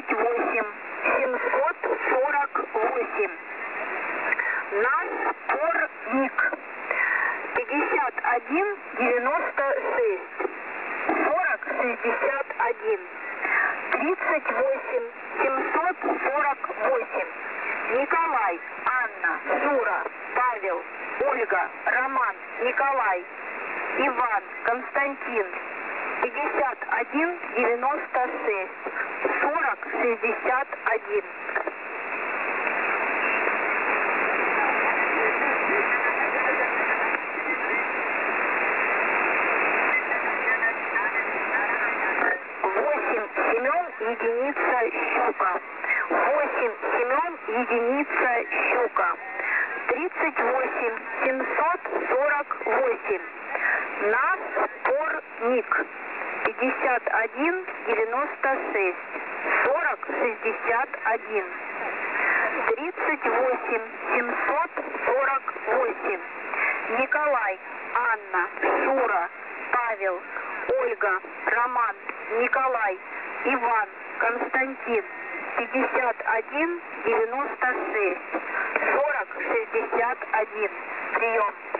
38 748. Напорник 51 96 40 61. 38 748. Николай, Анна, Юра, Павел, Ольга, Роман, Николай, Иван, Константин. 51 96 40 61. Единица щука. 8 Семен, единица щука. 38 748. Напорник 51 96 40 61. 38 748. Николай, Анна, Шура, Павел, Ольга, Роман, Николай, Иван, Константин. 51 96 40 61. Прием.